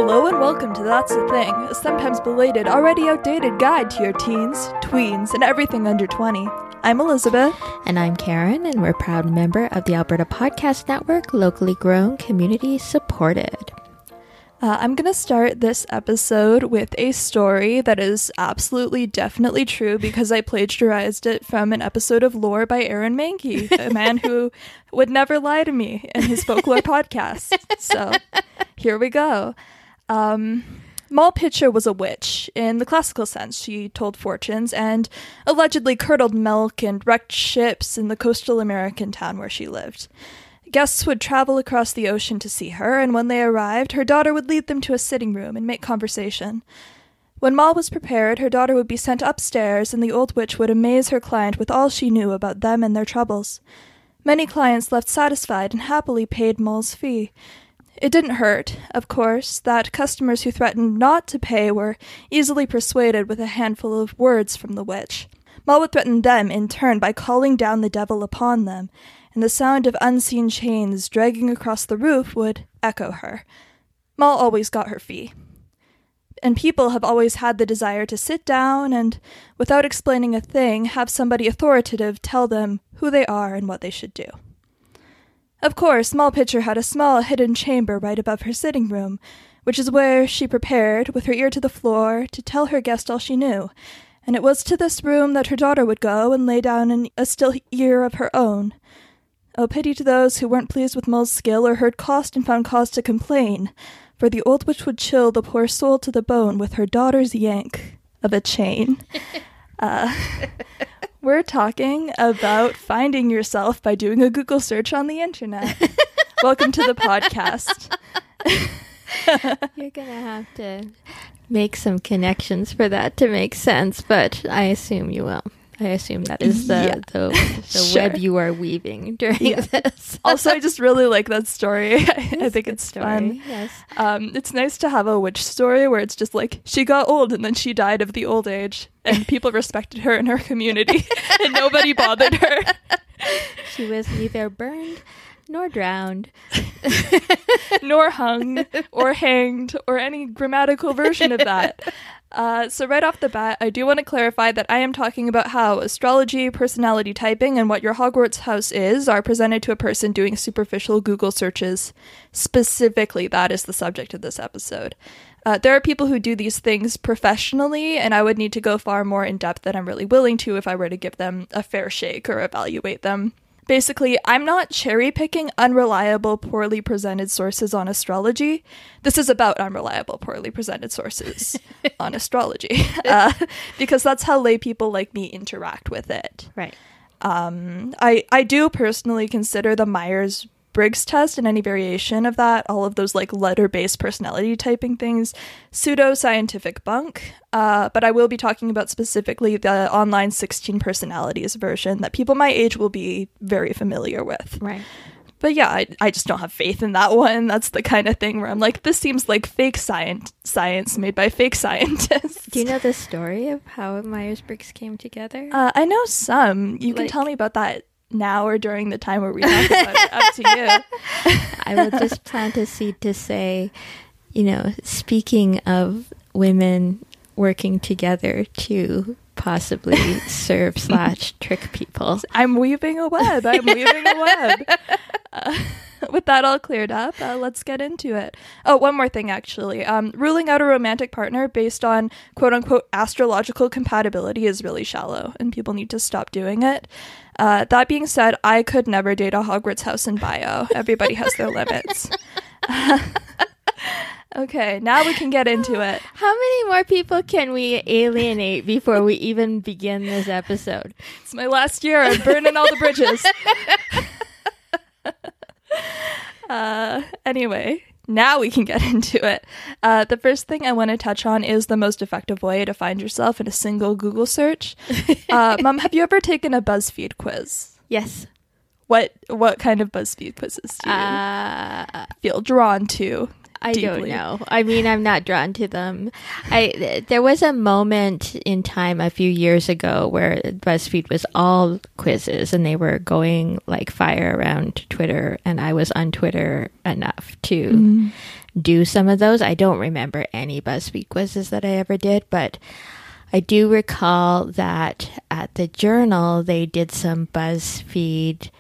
Hello and welcome to That's the Thing, a sometimes belated, already outdated guide to your teens, tweens, and everything under 20. I'm Elizabeth. And I'm Karen, and we're a proud member of the Alberta Podcast Network, locally grown, community supported. I'm going to start this episode with a story that is absolutely definitely true because I plagiarized it from an episode of Lore by Aaron Mahnke, a man who would never lie to me in his folklore podcast. So here we go. Moll Pitcher was a witch. In the classical sense, she told fortunes and allegedly curdled milk and wrecked ships in the coastal American town where she lived. Guests would travel across the ocean to see her, and when they arrived, her daughter would lead them to a sitting room and make conversation. When Moll was prepared, her daughter would be sent upstairs, and the old witch would amaze her client with all she knew about them and their troubles. Many clients left satisfied and happily paid Moll's fee. It didn't hurt, of course, that customers who threatened not to pay were easily persuaded with a handful of words from the witch. Moll would threaten them in turn by calling down the devil upon them, and the sound of unseen chains dragging across the roof would echo her. Moll always got her fee. And people have always had the desire to sit down and, without explaining a thing, have somebody authoritative tell them who they are and what they should do. Of course, Moll Pitcher had a small hidden chamber right above her sitting room, which is where she prepared, with her ear to the floor, to tell her guest all she knew, and it was to this room that her daughter would go and lay down in a still ear of her own. Oh, pity to those who weren't pleased with Moll's skill or heard cost and found cause to complain, for the old witch would chill the poor soul to the bone with her daughter's yank of a chain. We're talking about finding yourself by doing a Google search on the internet. Welcome to the podcast. You're going to have to make some connections for that to make sense, but I assume you will. I assume that is the Sure. web you are weaving during this. Also, I just really like that story. I think it's story. fun. Yes. It's nice to have a witch story where it's just like, she got old and then she died of the old age, and people respected her in her community, and nobody bothered her. She was neither burned nor drowned. Nor hung, or hanged, or any grammatical version of that. So right off the bat, I do want to clarify that I am talking about how astrology, personality typing, and what your Hogwarts house is are presented to a person doing superficial Google searches. Specifically, that is the subject of this episode. There are people who do these things professionally, and I would need to go far more in depth than I'm really willing to if I were to give them a fair shake or evaluate them. Basically, I'm not cherry-picking unreliable, poorly presented sources on astrology. This is about unreliable, poorly presented sources on astrology, because that's how lay people like me interact with it. Right. I do personally consider the Myers-Briggs test and any variation of that, all of those like letter-based personality typing things, pseudo-scientific bunk. But I will be talking about specifically the online 16 personalities version that people my age will be very familiar with. Right. But yeah, I just don't have faith in that one. That's the kind of thing where I'm like, this seems like fake science made by fake scientists. Do you know the story of how Myers-Briggs came together? I know some. You can tell me about that now or during the time where we talk about it. Up to you. I will just plant a seed to say, speaking of women working together to possibly serve / trick people. I'm weaving a web. With that all cleared up, let's get into it. Oh, one more thing, actually. Ruling out a romantic partner based on quote-unquote astrological compatibility is really shallow, and people need to stop doing it. That being said, I could never date a Hogwarts house in bio. Everybody has their limits. Okay, now we can get into it. How many more people can we alienate before we even begin this episode? It's my last year. I'm burning all the bridges. Anyway, now we can get into it. The first thing I want to touch on is the most effective way to find yourself in a single Google search. Mom, have you ever taken a BuzzFeed quiz? Yes. What kind of BuzzFeed quizzes do you feel drawn to? I deeply? don't know. I mean, I'm not drawn to them. There was a moment in time a few years ago where BuzzFeed was all quizzes and they were going like fire around Twitter, and I was on Twitter enough to do some of those. I don't remember any BuzzFeed quizzes that I ever did, but I do recall that at the Journal, they did some BuzzFeed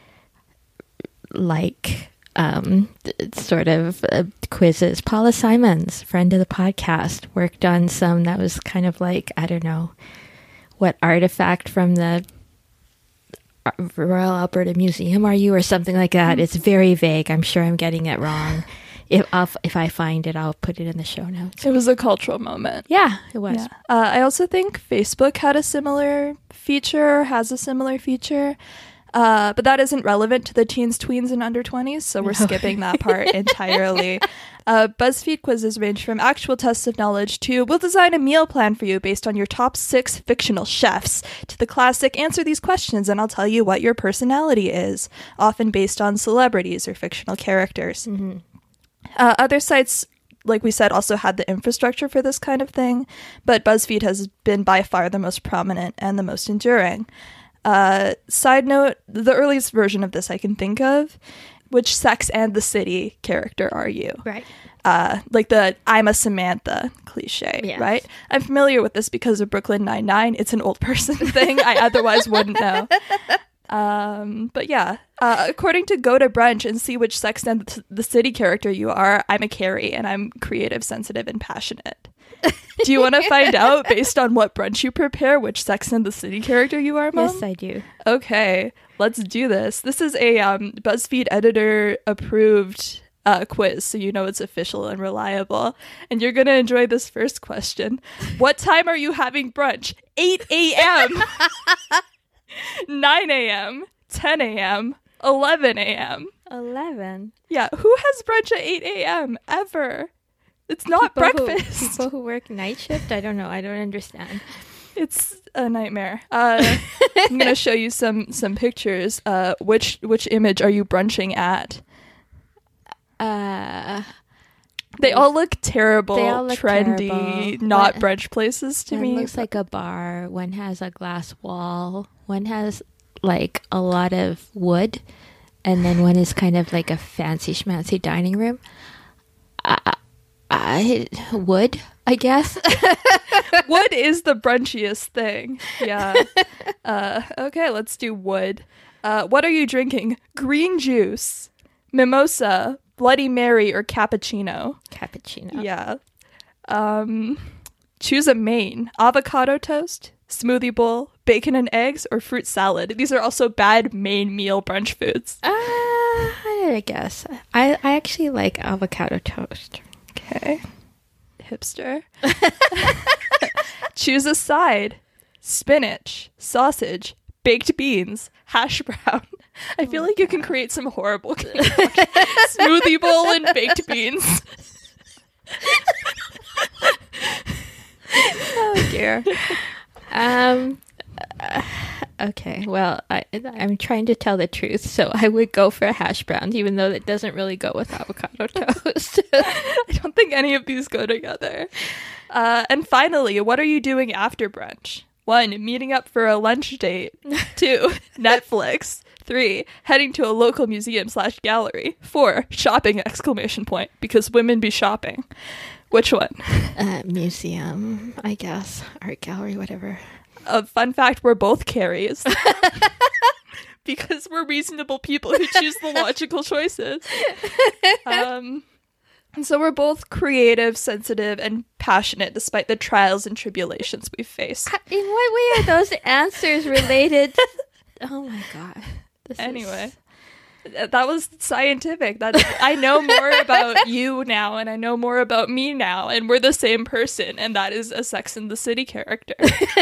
sort of quizzes. Paula Simons, friend of the podcast, worked on some that was kind of like, I don't know, what artifact from the Royal Alberta Museum are you, or something like that. It's very vague. I'm sure I'm getting it wrong. If I find it, I'll put it in the show notes. It was a cultural moment. Yeah, it was. Yeah. I also think Facebook had a similar feature, has a similar feature, but that isn't relevant to the teens, tweens, and under 20s, so we're skipping that part entirely. BuzzFeed quizzes range from actual tests of knowledge to we'll design a meal plan for you based on your top 6 fictional chefs, to the classic answer these questions and I'll tell you what your personality is, often based on celebrities or fictional characters. Mm-hmm. Other sites, like we said, also had the infrastructure for this kind of thing, but BuzzFeed has been by far the most prominent and the most enduring. Side note, the earliest version of this I can think of, which Sex and the City character are you? Right. Like the I'm a Samantha cliche, yes. Right? I'm familiar with this because of Brooklyn Nine-Nine. It's an old person thing I otherwise wouldn't know. But yeah, according to Go to Brunch and see which Sex and the City character you are, I'm a Carrie and I'm creative, sensitive, and passionate. Do you want to find out, based on what brunch you prepare, which Sex and the City character you are, Mom? Yes, I do. Okay, let's do this. This is a BuzzFeed editor approved quiz, so you know it's official and reliable. And you're going to enjoy this first question. What time are you having brunch? 8 a.m. 9 a.m., 10 a.m., 11 a.m. 11? Yeah, who has brunch at 8 a.m. ever? It's not breakfast. People who work night shift? I don't know. I don't understand. It's a nightmare. I'm going to show you some pictures. Which image are you brunching at? They all look terrible, trendy, terrible. Not brunch places to me. One looks like a bar. One has a glass wall. One has like a lot of wood. And then one is kind of like a fancy schmancy dining room. Wood, I guess. Wood is the brunchiest thing. Yeah. Okay, let's do wood. What are you drinking? Green juice, mimosa, Bloody Mary, or cappuccino? Cappuccino. Yeah. Choose a main. Avocado toast, smoothie bowl, bacon and eggs, or fruit salad. These are also bad main meal brunch foods. I guess. I actually like avocado toast. Okay. Hipster. Choose a side. Spinach, sausage, baked beans, hash brown. I feel like you can create some horrible smoothie bowl and baked beans. Oh dear. Okay, well, I'm trying to tell the truth, so I would go for a hash brown, even though that doesn't really go with avocado toast. I don't think any of these go together. And finally, what are you doing after brunch? 1, meeting up for a lunch date. 2, Netflix. 3, heading to a local museum/gallery. 4, shopping! Because women be shopping. Which one? Museum, I guess. Art gallery, whatever. Fun fact, we're both Carries. Because we're reasonable people who choose the logical choices. And so we're both creative, sensitive, and passionate despite the trials and tribulations we face. In what way are those answers related? Oh my god. Anyway, that was scientific. I know more about you now, and I know more about me now, and we're the same person, and that is a Sex and the City character.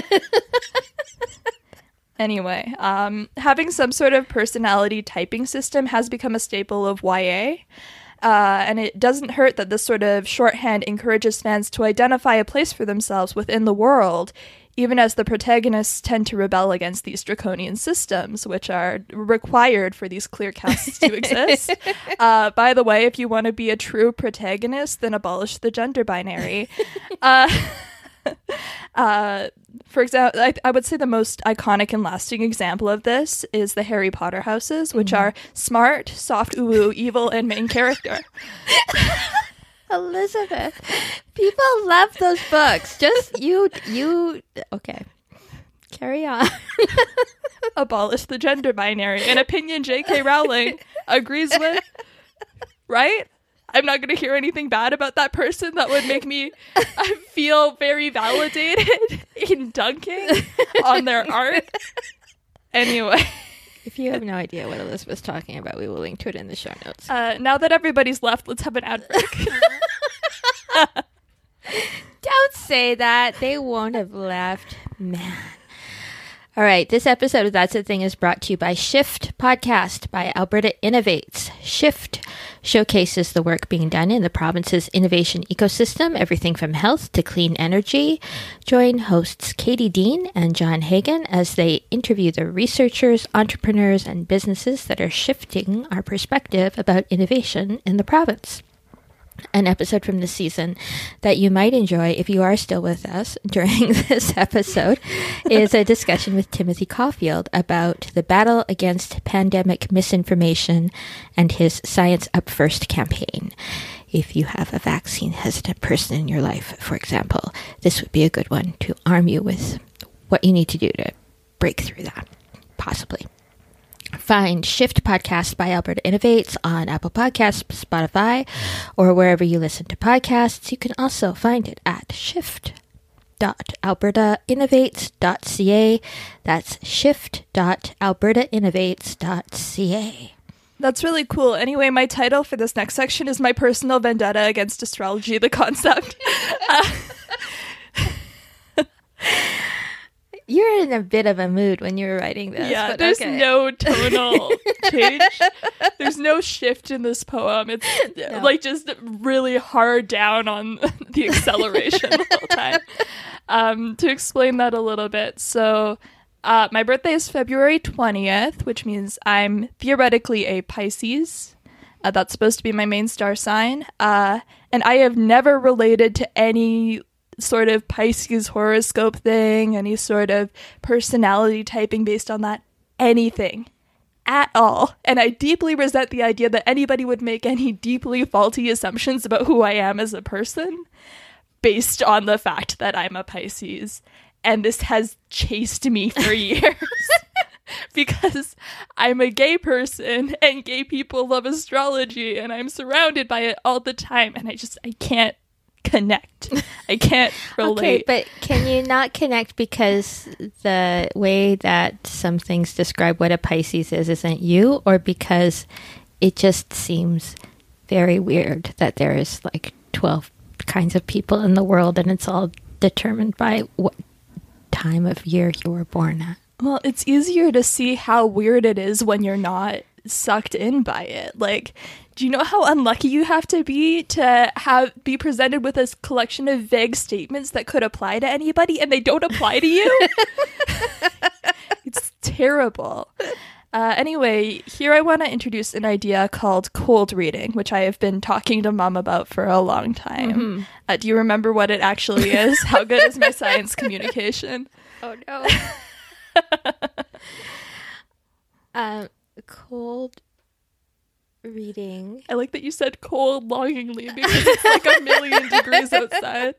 Anyway, having some sort of personality typing system has become a staple of YA. And it doesn't hurt that this sort of shorthand encourages fans to identify a place for themselves within the world, even as the protagonists tend to rebel against these draconian systems, which are required for these clear castes to exist. By the way, if you want to be a true protagonist, then abolish the gender binary. For example, I would say the most iconic and lasting example of this is the Harry Potter houses, which are smart, soft, evil, and main character. Elizabeth, people love those books. Just you. Okay, carry on. Abolish the gender binary. An opinion J.K. Rowling agrees with, right? I'm not going to hear anything bad about that person that would make me feel very validated in dunking on their art. Anyway. If you have no idea what Elizabeth's talking about, we will link to it in the show notes. Now that everybody's left, let's have an ad break. Don't say that. They won't have left. Man. All right. This episode of That's the Thing is brought to you by Shift Podcast by Alberta Innovates. Shift showcases the work being done in the province's innovation ecosystem, everything from health to clean energy. Join hosts Katie Dean and John Hagan as they interview the researchers, entrepreneurs, and businesses that are shifting our perspective about innovation in the province. An episode from this season that you might enjoy if you are still with us during this episode is a discussion with Timothy Caulfield about the battle against pandemic misinformation and his Science Up First campaign. If you have a vaccine-hesitant person in your life, for example, this would be a good one to arm you with what you need to do to break through that, possibly. Find Shift Podcast by Alberta Innovates on Apple Podcasts, Spotify, or wherever you listen to podcasts. You can also find it at shift.albertainnovates.ca. That's shift.albertainnovates.ca. That's really cool. Anyway, my title for this next section is My Personal Vendetta Against Astrology, the Concept. You're in a bit of a mood when you were writing this. Yeah, but there's okay. no tonal change. There's no shift in this poem. It's like just really hard down on the acceleration the whole time. To explain that a little bit. So my birthday is February 20th, which means I'm theoretically a Pisces. That's supposed to be my main star sign. And I have never related to any sort of Pisces horoscope thing, any sort of personality typing based on that, anything at all. And I deeply resent the idea that anybody would make any deeply faulty assumptions about who I am as a person based on the fact that I'm a Pisces. And this has chased me for years because I'm a gay person and gay people love astrology and I'm surrounded by it all the time. And I can't connect. I can't relate. Okay, but can you not connect because the way that some things describe what a Pisces is isn't you, or because it just seems very weird that there is like 12 kinds of people in the world and it's all determined by what time of year you were born at? Well, it's easier to see how weird it is when you're not sucked in by it. Like, do you know how unlucky you have to be presented with a collection of vague statements that could apply to anybody and they don't apply to you? It's terrible. Anyway, here I want to introduce an idea called cold reading, which I have been talking to Mom about for a long time. Mm-hmm. Do you remember what it actually is? How good is my science communication? Oh, no. Cold reading. I like that you said cold longingly because it's like a million degrees outside.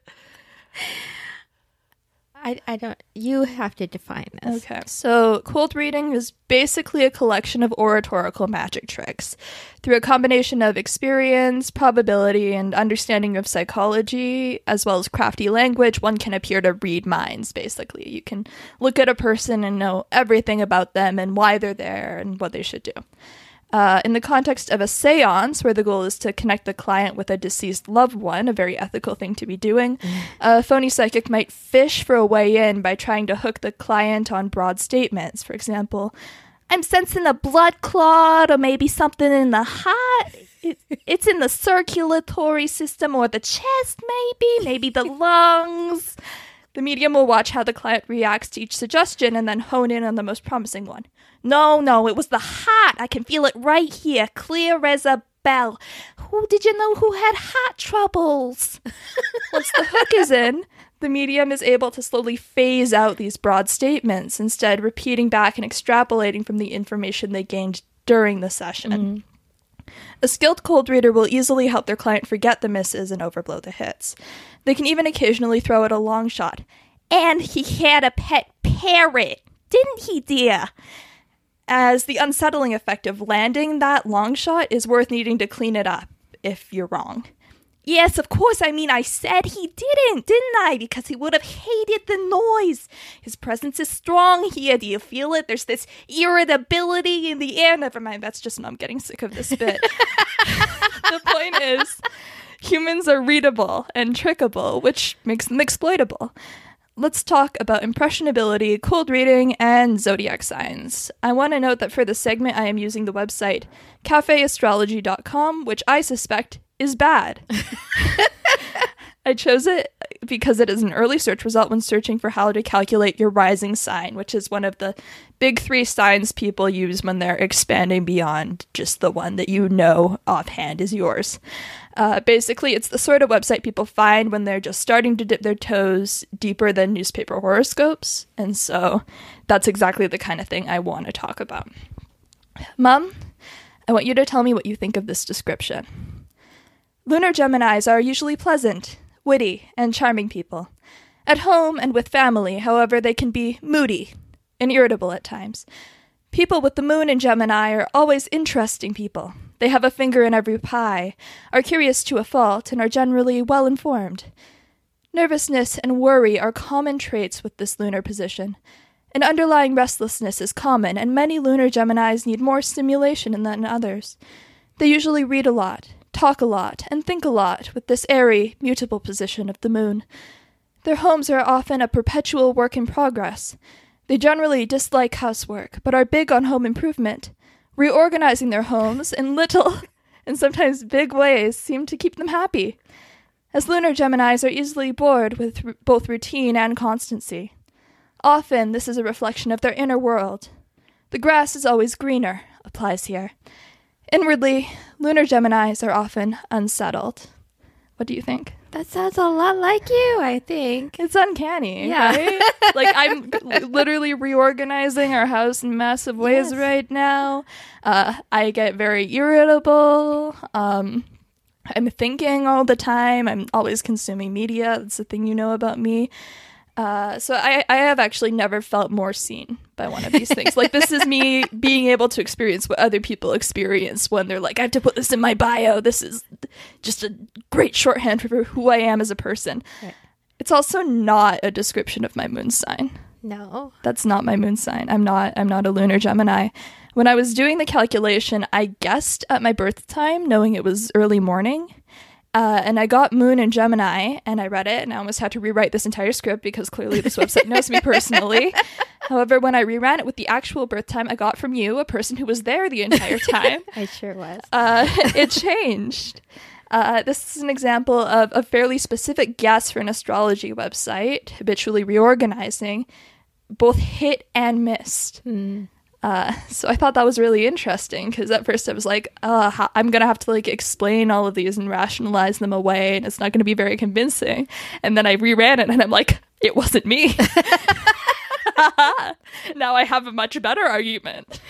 I don't, you have to define this. Okay. So cold reading is basically a collection of oratorical magic tricks. Through a combination of experience, probability, and understanding of psychology, as well as crafty language, one can appear to read minds, basically. You can look at a person and know everything about them and why they're there and what they should do. In the context of a seance, where the goal is to connect the client with a deceased loved one, a very ethical thing to be doing, a phony psychic might fish for a way in by trying to hook the client on broad statements. For example, I'm sensing a blood clot or maybe something in the heart. It's in the circulatory system or the chest, maybe the lungs. The medium will watch how the client reacts to each suggestion and then hone in on the most promising one. No, it was the heart. I can feel it right here, clear as a bell. Who did you know who had heart troubles? Once the hook is in, the medium is able to slowly phase out these broad statements, instead repeating back and extrapolating from the information they gained during the session. A skilled cold reader will easily help their client forget the misses and overblow the hits. They can even occasionally throw out a long shot. And he had a pet parrot, didn't he, dear? As the unsettling effect of landing that long shot is worth needing to clean it up if you're wrong. Yes, of course, I said he didn't I? Because he would have hated the noise. His presence is strong here. Do you feel it? There's this irritability in the air. Never mind, that's just, I'm getting sick of this bit. The point is, humans are readable and trickable, which makes them exploitable. Let's talk about impressionability, cold reading, and zodiac signs. I want to note that for this segment, I am using the website cafeastrology.com, which I suspect is bad. I chose it because it is an early search result when searching for how to calculate your rising sign, which is one of the big 3 signs people use when they're expanding beyond just the one that you know offhand is yours. Basically, it's the sort of website people find when they're just starting to dip their toes deeper than newspaper horoscopes, and so that's exactly the kind of thing I want to talk about. Mom, I want you to tell me what you think of this description. Lunar Geminis are usually pleasant, witty, and charming people. At home and with family, however, they can be moody and irritable at times. People with the moon in Gemini are always interesting people. They have a finger in every pie, are curious to a fault, and are generally well-informed. Nervousness and worry are common traits with this lunar position. An underlying restlessness is common, and many lunar Geminis need more stimulation than others. They usually read a lot, talk a lot, and think a lot with this airy, mutable position of the moon. Their homes are often a perpetual work in progress. They generally dislike housework, but are big on home improvement. Reorganizing their homes in little and sometimes big ways seem to keep them happy. As lunar Geminis are easily bored with both routine and constancy. Often, this is a reflection of their inner world. The grass is always greener, applies here. Inwardly, lunar Geminis are often unsettled. What do you think? That sounds a lot like you, I think. It's uncanny, yeah. Right? Like, I'm literally reorganizing our house in massive ways right now. I get very irritable. I'm thinking all the time. I'm always consuming media. That's the thing you know about me. So I have actually never felt more seen by one of these things. Like, this is me being able to experience what other people experience when they're like, I have to put this in my bio. This is just a great shorthand for who I am as a person. Right. It's also not a description of my moon sign. No. That's not my moon sign. I'm not a lunar Gemini. When I was doing the calculation, I guessed at my birth time, knowing it was early morning. And I got moon in Gemini, and I read it, and I almost had to rewrite this entire script because clearly this website knows me personally. However, when I reran it with the actual birth time I got from you, a person who was there the entire time, I sure was. It changed. This is an example of a fairly specific guess for an astrology website, habitually reorganizing, both hit and missed. So I thought that was really interesting because at first I was like, I'm going to have to like explain all of these and rationalize them away, and it's not going to be very convincing. And then I reran it and I'm like, it wasn't me. Now I have a much better argument.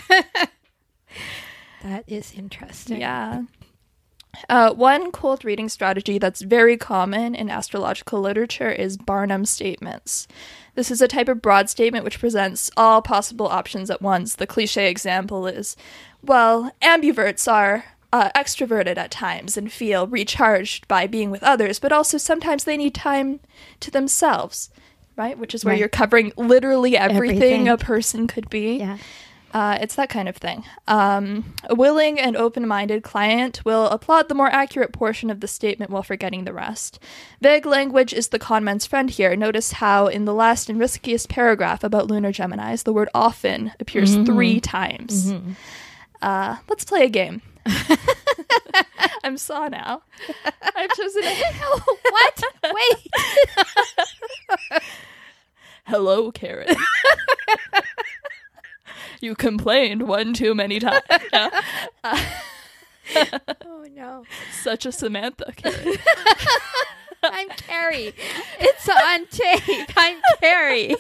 That is interesting. Yeah. One cold reading strategy that's very common in astrological literature is Barnum statements. This is a type of broad statement which presents all possible options at once. The cliche example is, well, ambiverts are extroverted at times and feel recharged by being with others, but also sometimes they need time to themselves, right? Which is where you're covering literally everything a person could be. Yeah. It's that kind of thing. A willing and open-minded client will applaud the more accurate portion of the statement while forgetting the rest. Vague language is the con man's friend here. Notice how in the last and riskiest paragraph about lunar Geminis, the word often appears 3 times. Let's play a game. I'm Saw now. I've chosen What? Wait. Hello, Karen. You complained one too many times. Yeah. Oh, no. Such a Samantha, Karen. I'm Carrie. It's on tape. I'm Carrie.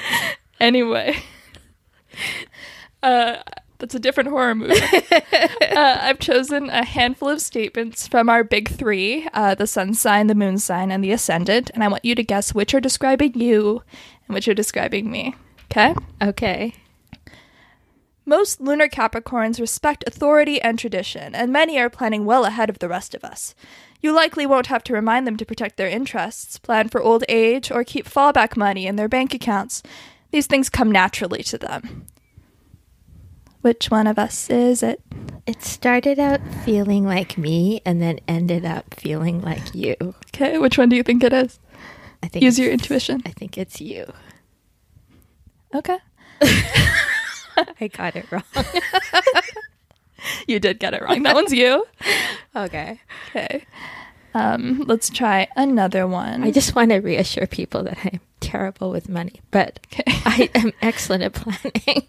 Anyway. That's a different horror movie. I've chosen a handful of statements from our big three, the sun sign, the moon sign, and the ascendant, and I want you to guess which are describing you and which are describing me. Okay? Okay. Most lunar Capricorns respect authority and tradition, and many are planning well ahead of the rest of us. You likely won't have to remind them to protect their interests, plan for old age, or keep fallback money in their bank accounts. These things come naturally to them. Which one of us is it? It started out feeling like me and then ended up feeling like you. Okay, which one do you think it is? I think Use your intuition. I think it's you. Okay. I got it wrong. You did get it wrong. That one's you. Okay. Okay. Let's try another one. I just want to reassure people that I'm terrible with money, but Okay. I am excellent at planning.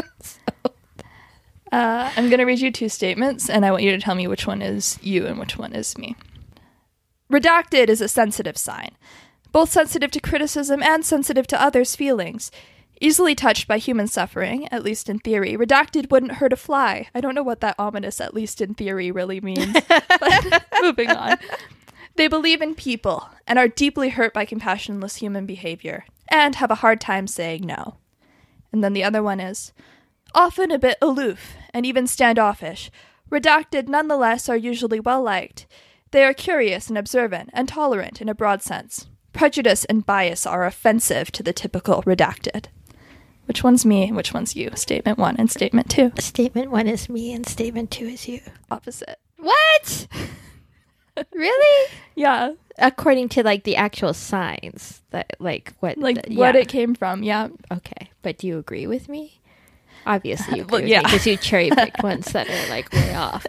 I'm going to read you two statements, and I want you to tell me which one is you and which one is me. Redacted is a sensitive sign, both sensitive to criticism and sensitive to others' feelings. Easily touched by human suffering, at least in theory, redacted wouldn't hurt a fly. I don't know what that ominous "at least in theory" really means, but moving on. They believe in people and are deeply hurt by compassionless human behavior and have a hard time saying no. And then the other one is often a bit aloof and even standoffish. Redacted nonetheless are usually well-liked. They are curious and observant and tolerant in a broad sense. Prejudice and bias are offensive to the typical redacted. Which one's me and which one's you? Statement 1 and statement 2. Statement 1 is me and statement 2 is you. Opposite. What? Really? Yeah. According to like the actual signs that like what What it came from, yeah. Okay. But do you agree with me? Obviously you agree Well, with yeah. me because you cherry picked ones that are like way off.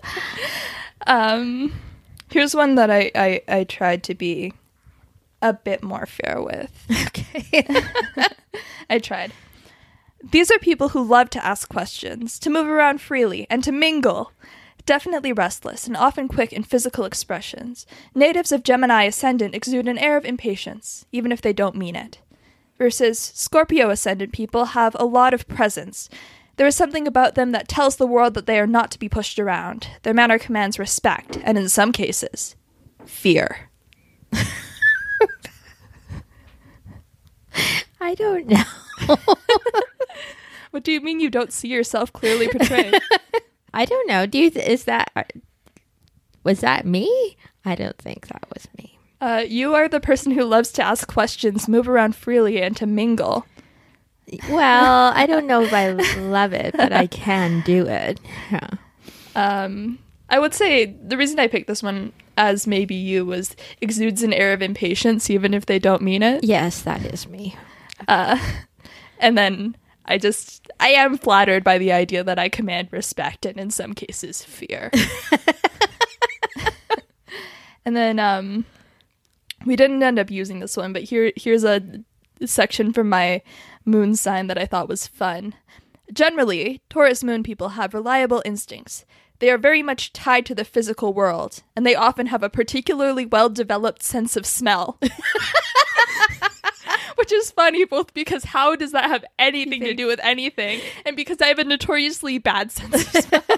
Here's one that I tried to be a bit more fair with. Okay. I tried. These are people who love to ask questions, to move around freely, and to mingle. Definitely restless and often quick in physical expressions. Natives of Gemini ascendant exude an air of impatience, even if they don't mean it. Versus Scorpio ascendant people have a lot of presence. There is something about them that tells the world that they are not to be pushed around. Their manner commands respect, and in some cases, fear. I don't know. What do you mean you don't see yourself clearly portrayed? I don't know. Was that me? I don't think that was me. You are the person who loves to ask questions, move around freely, and to mingle. Well, I don't know if I love it, but I can do it. Yeah. I would say the reason I picked this one as maybe you was exudes an air of impatience, even if they don't mean it. Yes, that is me. And then I am flattered by the idea that I command respect and in some cases fear. And then we didn't end up using this one, but here's a section from my moon sign that I thought was fun. Generally, Taurus moon people have reliable instincts. They are very much tied to the physical world, and they often have a particularly well-developed sense of smell. Which is funny, both because how does that have anything to do with anything, and because I have a notoriously bad sense of smell.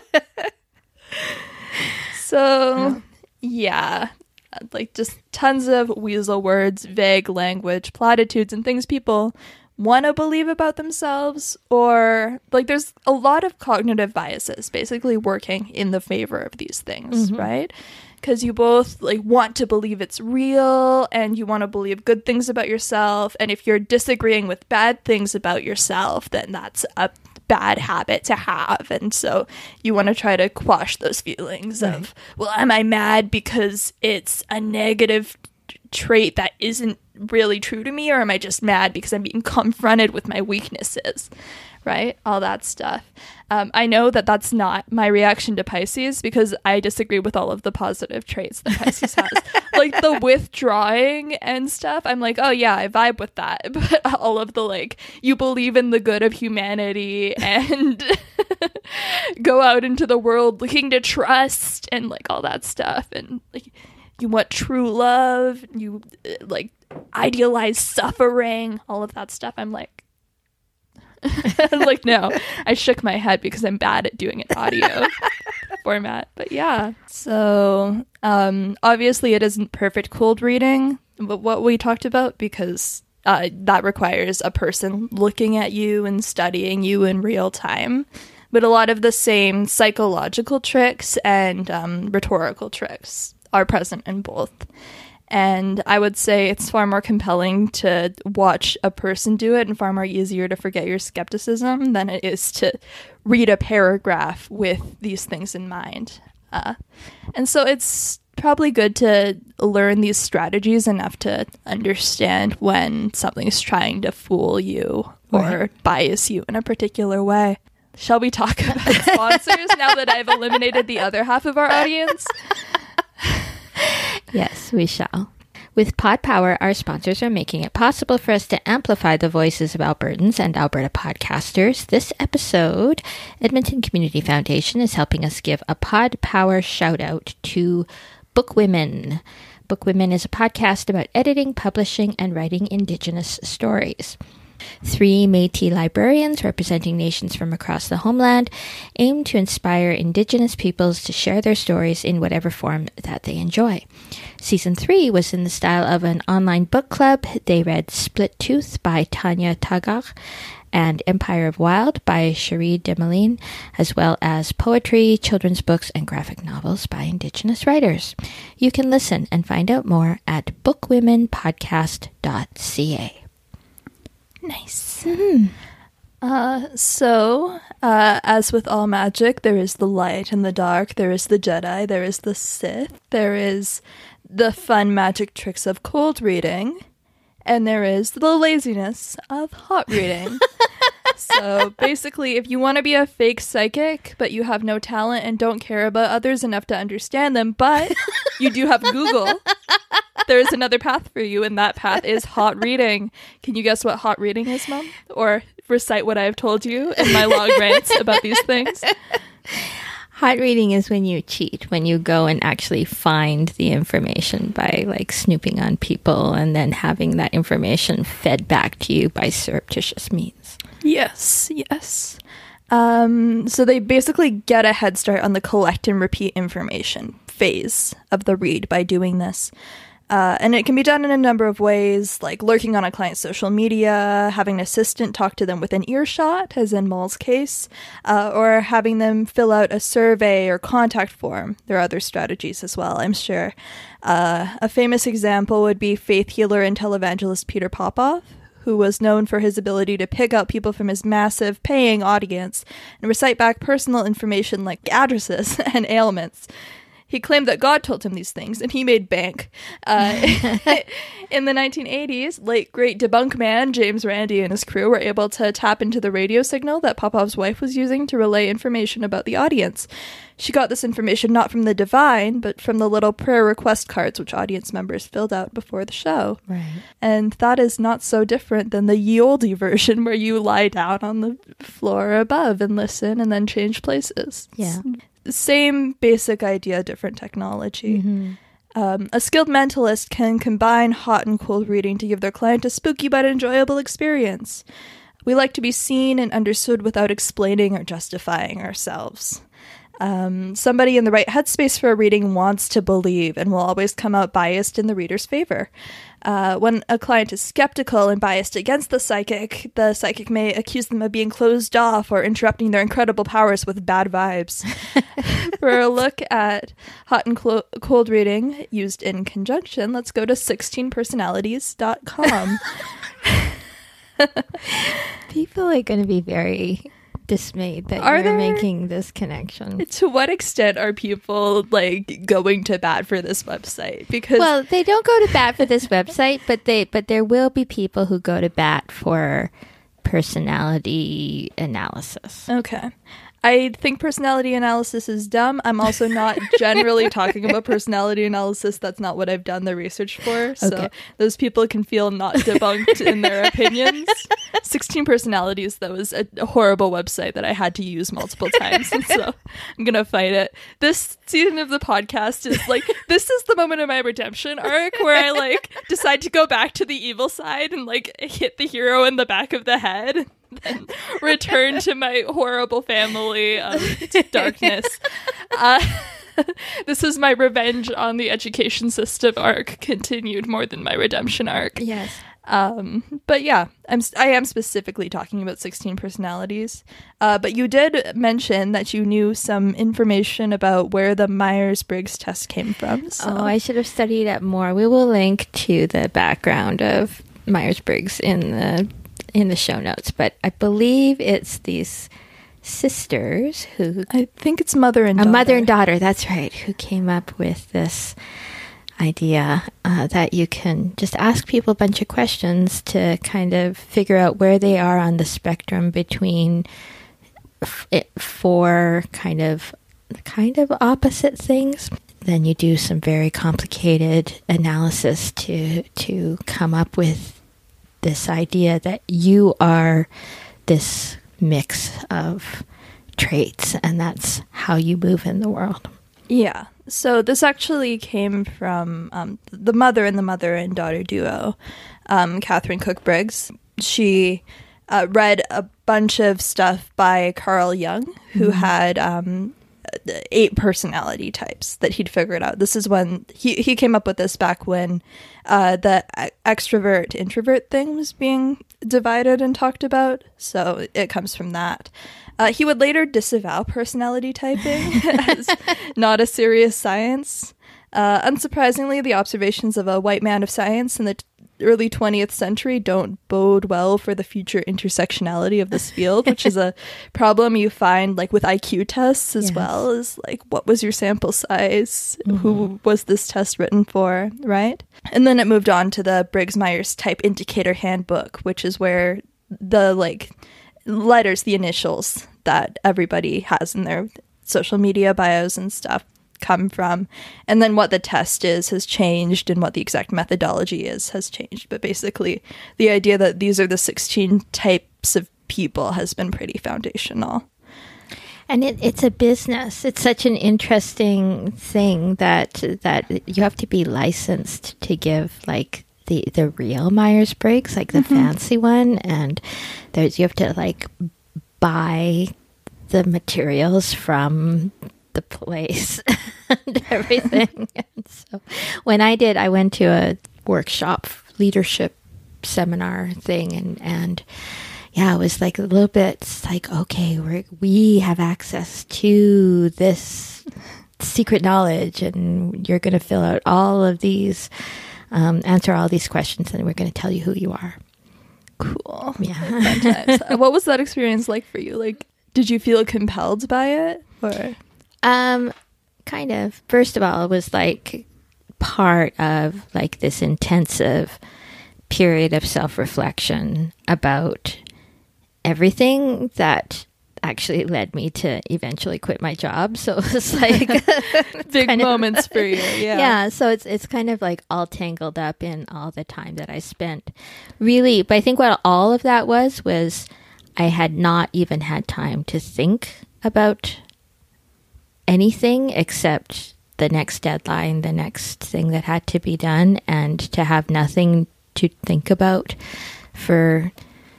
So, yeah. Like, just tons of weasel words, vague language, platitudes, and things people want to believe about themselves, or like there's a lot of cognitive biases basically working in the favor of these things, right? Because you both like want to believe it's real and you want to believe good things about yourself, and if you're disagreeing with bad things about yourself, then that's a bad habit to have, and so you want to try to quash those feelings of, well, am I mad because it's a negative trait that isn't really true to me, or am I just mad because I'm being confronted with my weaknesses, right? All that stuff. I know that that's not my reaction to Pisces because I disagree with all of the positive traits that Pisces has. Like the withdrawing and stuff, I'm like, oh yeah, I vibe with that. But all of the like, you believe in the good of humanity and go out into the world looking to trust and like all that stuff, and like you want true love, you like idealize suffering, all of that stuff. I'm like, I'm like, no. I shook my head because I'm bad at doing an audio format. But yeah. So obviously it isn't perfect cold reading, but what we talked about, because that requires a person looking at you and studying you in real time. But a lot of the same psychological tricks and rhetorical tricks are present in both. And I would say it's far more compelling to watch a person do it and far more easier to forget your skepticism than it is to read a paragraph with these things in mind. And so it's probably good to learn these strategies enough to understand when something's trying to fool you or bias you in a particular way. Shall we talk about sponsors now that I've eliminated the other half of our audience? Yes, we shall. With Pod Power, our sponsors are making it possible for us to amplify the voices of Albertans and Alberta podcasters. This episode, Edmonton Community Foundation is helping us give a Pod Power shout out to Book Women. Book Women is a podcast about editing, publishing, and writing Indigenous stories. 3 Métis librarians representing nations from across the homeland aim to inspire Indigenous peoples to share their stories in whatever form that they enjoy. Season 3 was in the style of an online book club. They read Split Tooth by Tanya Tagar and Empire of Wild by Cherie Demeline, as well as poetry, children's books, and graphic novels by Indigenous writers. You can listen and find out more at bookwomenpodcast.ca. Nice. As with all magic, there is the light and the dark, there is the Jedi, there is the Sith, there is the fun magic tricks of cold reading, and there is the laziness of hot reading. So basically, if you want to be a fake psychic, but you have no talent and don't care about others enough to understand them, but you do have Google, there is another path for you, and that path is hot reading. Can you guess what hot reading is, Mom? Or recite what I have told you in my long rants about these things? Hot reading is when you cheat, when you go and actually find the information by like snooping on people and then having that information fed back to you by surreptitious means. Yes. So they basically get a head start on the collect and repeat information phase of the read by doing this. And it can be done in a number of ways, like lurking on a client's social media, having an assistant talk to them within earshot, as in Maul's case, or having them fill out a survey or contact form. There are other strategies as well, I'm sure. A famous example would be faith healer and televangelist Peter Popoff, who was known for his ability to pick out people from his massive paying audience and recite back personal information like addresses and ailments. He claimed that God told him these things, and he made bank. In the 1980s, late great debunk man James Randi and his crew were able to tap into the radio signal that Popoff's wife was using to relay information about the audience. She got this information not from the divine, but from the little prayer request cards which audience members filled out before the show. Right. And that is not so different than the ye olde version where you lie down on the floor above and listen and then change places. Yeah. Same basic idea, different technology. Mm-hmm. A skilled mentalist can combine hot and cold reading to give their client a spooky but enjoyable experience. We like to be seen and understood without explaining or justifying ourselves. Somebody in the right headspace for a reading wants to believe and will always come out biased in the reader's favor. When a client is skeptical and biased against the psychic may accuse them of being closed off or interrupting their incredible powers with bad vibes. For a look at hot and cold reading used in conjunction, let's go to 16personalities.com. People are going to be very dismayed that you're making this connection. To what extent are people like going to bat for this website? Because well, they don't go to bat for this website, but there will be people who go to bat for personality analysis. Okay. I think personality analysis is dumb. I'm also not generally talking about personality analysis. That's not what I've done the research for. So okay. Those people can feel not debunked in their opinions. 16 Personalities, that was a horrible website that I had to use multiple times. And so I'm going to fight it. This season of the podcast is like, this is the moment of my redemption arc where I decide to go back to the evil side and hit the hero in the back of the head. then return to my horrible family darkness. This is my revenge on the education system arc continued more than my redemption arc. Yes. But yeah, I am specifically talking about 16 personalities. But you did mention that you knew some information about where the Myers-Briggs test came from. So. Oh, I should have studied it more. We will link to the background of Myers-Briggs in the show notes. But I believe it's these sisters who... I think it's mother and daughter. A mother and daughter, that's right, who came up with this idea that you can just ask people a bunch of questions to kind of figure out where they are on the spectrum between four kind of opposite things. Then you do some very complicated analysis to come up with this idea that you are this mix of traits, and that's how you move in the world. Yeah. So this actually came from the mother and daughter duo, Catherine Cook Briggs. She read a bunch of stuff by Carl Jung, who had 8 personality types that he'd figured out. This is when he came up with this back when the extrovert introvert thing was being divided and talked about. So it comes from that. He would later disavow personality typing as not a serious science. Unsurprisingly, the observations of a white man of science in the early 20th century don't bode well for the future intersectionality of this field, which is a problem you find like with IQ tests as well, as like, what was your sample size? Who was this test written for, right? And then it moved on to the Briggs-Myers Type Indicator Handbook, which is where the like letters, the initials that everybody has in their social media bios and stuff come from, and then what the test is has changed, and what the exact methodology has changed. But basically the idea that these are the 16 types of people has been pretty foundational. And it's a business. It's such an interesting thing that you have to be licensed to give like the real Myers-Briggs, like the fancy one, and you have to like buy the materials from the place and everything. And so when I went to a workshop leadership seminar thing, and yeah, it was like a little bit, it's like, okay, we have access to this secret knowledge, and you're going to fill out all of these, answer all these questions, and we're going to tell you who you are. Cool. Yeah. What was that experience like for you? Like, did you feel compelled by it, or? Kind of. First of all, it was like part of like this intensive period of self-reflection about everything that actually led me to eventually quit my job. So it was like big moments for you. Yeah. Yeah. So it's kind of like all tangled up in all the time that I spent really. But I think what all of that was I had not even had time to think about anything except the next deadline, the next thing that had to be done, and to have nothing to think about for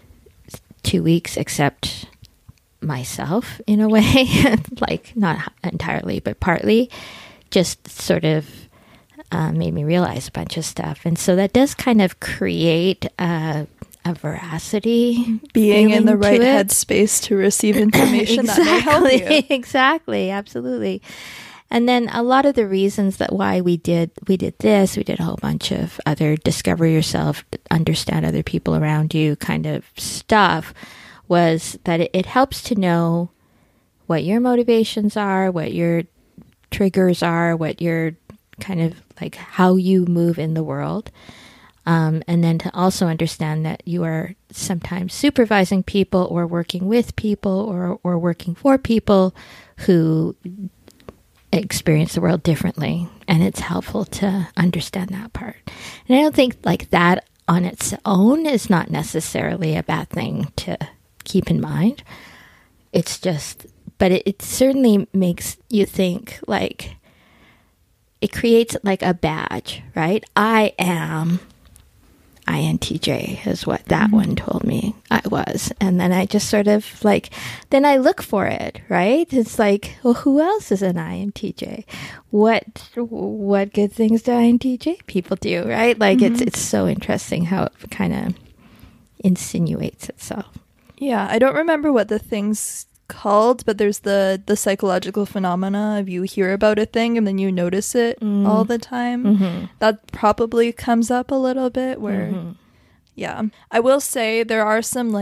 2 weeks except myself in a way, like not entirely, but partly, just sort of made me realize a bunch of stuff. And so that does kind of create a veracity, being in the right headspace to receive information exactly, that may help you. Exactly, absolutely. And then a lot of the reasons that why we did this, we did a whole bunch of other discover yourself, understand other people around you kind of stuff, was that it helps to know what your motivations are, what your triggers are, what your kind of like how you move in the world. And then to also understand that you are sometimes supervising people or working with people or working for people who experience the world differently. And it's helpful to understand that part. And I don't think like that on its own is not necessarily a bad thing to keep in mind. It's just, but it certainly makes you think, like, it creates like a badge, right? I am INTJ is what that one told me I was. And then I just sort of then I look for it, right? It's like, well, who else is an INTJ? What good things do INTJ people do, right? It's so interesting how it kind of insinuates itself. Yeah, I don't remember what the thing's called, but there's the psychological phenomena of you hear about a thing and then you notice it all the time. That probably comes up a little bit where yeah, I will say there are some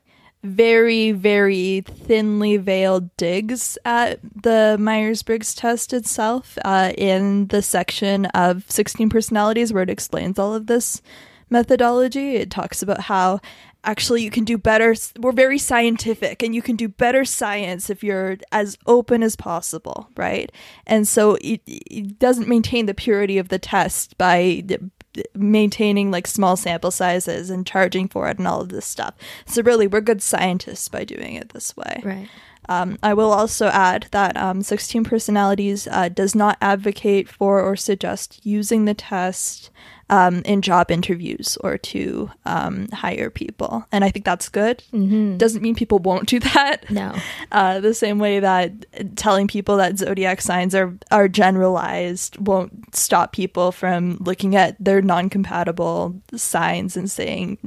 very, very thinly veiled digs at the Myers-Briggs test itself in the section of 16 personalities where it explains all of this methodology. It talks about how actually you can do better. We're very scientific and you can do better science if you're as open as possible, right? And so it doesn't maintain the purity of the test by maintaining small sample sizes and charging for it and all of this stuff. So really, we're good scientists by doing it this way. Right. I will also add that 16 Personalities does not advocate for or suggest using the test in job interviews or to hire people. And I think that's good. Doesn't mean people won't do that. No. The same way that telling people that zodiac signs are generalized won't stop people from looking at their non-compatible signs and saying,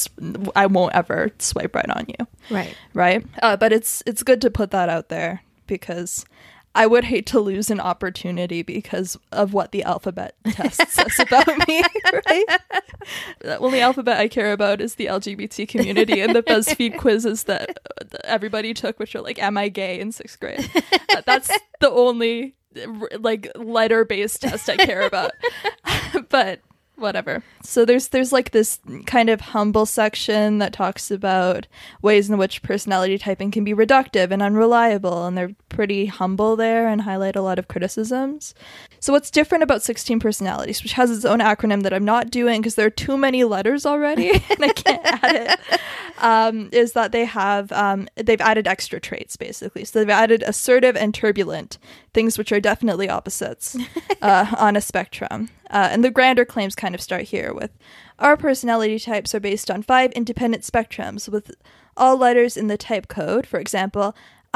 I won't ever swipe right on you. Right. But it's good to put that out there because I would hate to lose an opportunity because of what the alphabet test says about me, right? The only alphabet I care about is the LGBT community and the BuzzFeed quizzes that everybody took, which are am I gay in 6th grade? That's the only letter-based test I care about. But whatever. So there's this kind of humble section that talks about ways in which personality typing can be reductive and unreliable, and they're pretty humble there and highlight a lot of criticisms. So what's different about 16 Personalities, which has its own acronym that I'm not doing because there are too many letters already and I can't add it, is that they've added extra traits basically. So they've added assertive and turbulent, things which are definitely opposites on a spectrum. And the grander claims kind of start here with, our personality types are based on 5 independent spectrums with all letters in the type code, for example,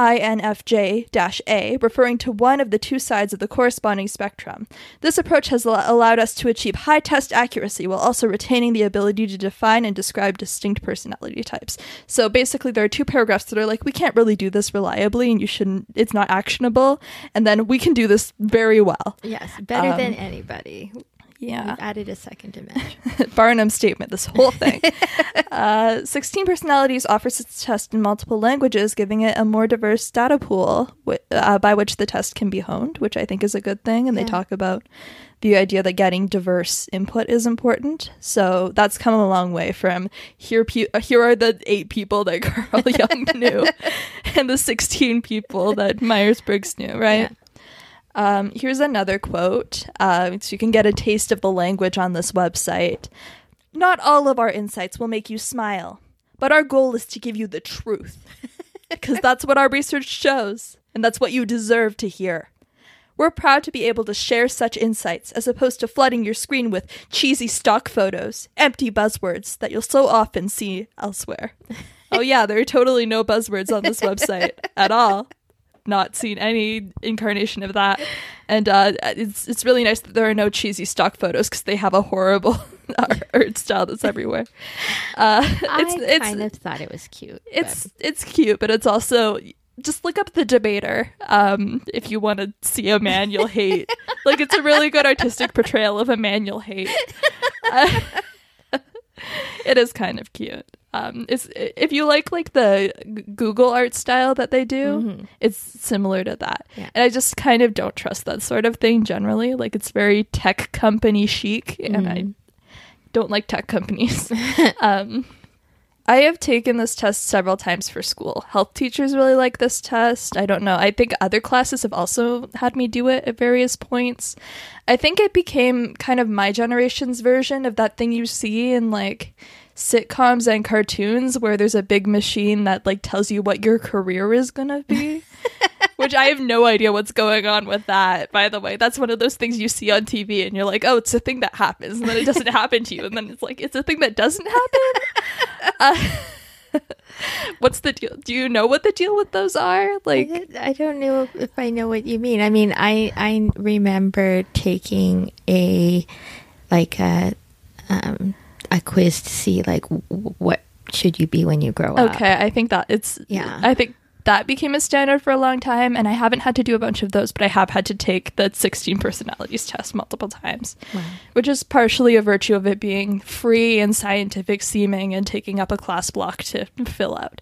INFJ-A, referring to one of the 2 sides of the corresponding spectrum. This approach has allowed us to achieve high test accuracy while also retaining the ability to define and describe distinct personality types. So basically there are 2 paragraphs that are we can't really do this reliably and it's not actionable. And then we can do this very well. Yes, better than anybody. Yeah. We've added a second dimension. Barnum statement, this whole thing. 16 Personalities offers its test in multiple languages, giving it a more diverse data pool by which the test can be honed, which I think is a good thing. And they talk about the idea that getting diverse input is important. So that's come a long way from here are the 8 people that Carl Jung knew and the 16 people that Myers-Briggs knew, right? Yeah. Here's another quote, so you can get a taste of the language on this website. Not all of our insights will make you smile, but our goal is to give you the truth, because that's what our research shows, and that's what you deserve to hear. We're proud to be able to share such insights as opposed to flooding your screen with cheesy stock photos, empty buzzwords that you'll so often see elsewhere. Oh yeah, there are totally no buzzwords on this website at all. Not seen any incarnation of that, and it's really nice that there are no cheesy stock photos because they have a horrible art style that's everywhere. I kind of thought it was cute. It's cute, but it's also, just look up The Debater if you want to see a man you'll hate. It's a really good artistic portrayal of a man you'll hate. It is kind of cute. If you like the Google art style that they do, it's similar to that. Yeah. And I just kind of don't trust that sort of thing generally. It's very tech company chic, and I don't like tech companies. I have taken this test several times for school. Health teachers really like this test. I don't know. I think other classes have also had me do it at various points. I think it became kind of my generation's version of that thing you see in sitcoms and cartoons where there's a big machine that tells you what your career is gonna be. Which I have no idea what's going on with that, by the way. That's one of those things you see on TV and you're like, oh, it's a thing that happens. And then it doesn't happen to you. And then it's like, it's a thing that doesn't happen. What's the deal? Do you know what the deal with those are? Like, I don't know if I know what you mean. I mean, I remember taking a quiz to see like what should you be when you grow up. Okay, I think that I think that became a standard for a long time, and I haven't had to do a bunch of those, but I have had to take the 16 personalities test multiple times, which is partially a virtue of it being free and scientific seeming and taking up a class block to fill out.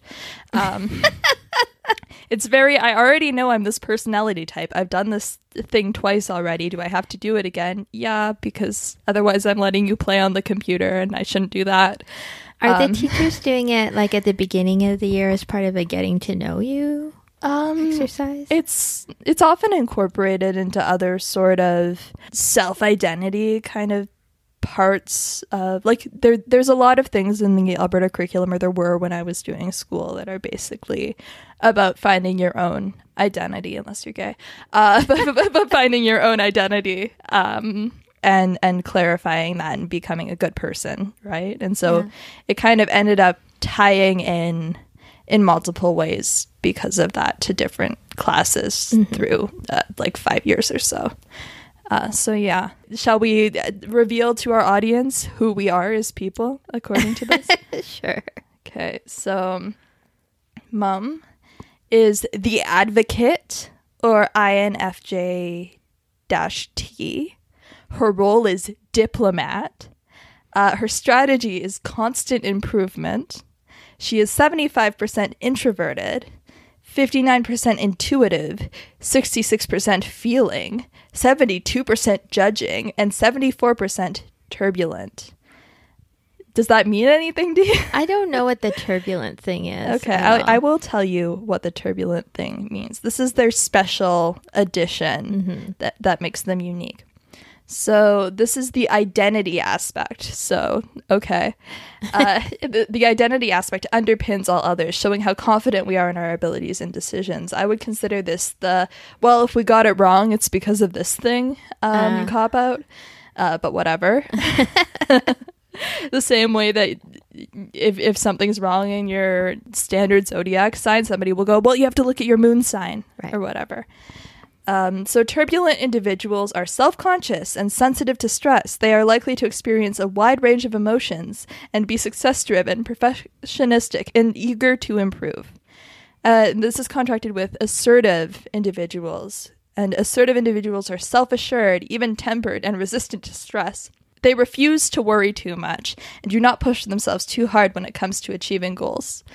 It's I already know I'm this personality type. I've done this thing twice already. Do I have to do it again? Yeah, because otherwise I'm letting you play on the computer, and I shouldn't do that. Are the teachers doing it like at the beginning of the year as part of a getting to know you exercise? It's often incorporated into other sort of self-identity kind of parts of, like, there's a lot of things in the Alberta curriculum, or there were when I was doing school, that are basically about finding your own identity, unless you're gay, but finding your own identity, and clarifying that and becoming a good person, right? And so it kind of ended up tying in multiple ways because of that to different classes through like 5 years or so. So yeah, shall we reveal to our audience who we are as people according to this? Sure. Okay, so Mum is the advocate, or INFJ-T. Her role is diplomat. Her strategy is constant improvement. She is 75% introverted, 59% intuitive, 66% feeling, 72% judging, and 74% turbulent. Does that mean anything to you? I don't know what the turbulent thing is. Okay, I will tell you what the turbulent thing means. This is their special edition that makes them unique. So this is the identity aspect. So, okay. The identity aspect underpins all others, showing how confident we are in our abilities and decisions. I would consider this if we got it wrong, it's because of this thing, cop-out. But whatever. The same way that if something's wrong in your standard zodiac sign, somebody will go, well, you have to look at your moon sign, or whatever. So turbulent individuals are self-conscious and sensitive to stress. They are likely to experience a wide range of emotions and be success-driven, perfectionistic, and eager to improve. This is contrasted with assertive individuals. And assertive individuals are self-assured, even-tempered, and resistant to stress. They refuse to worry too much and do not push themselves too hard when it comes to achieving goals.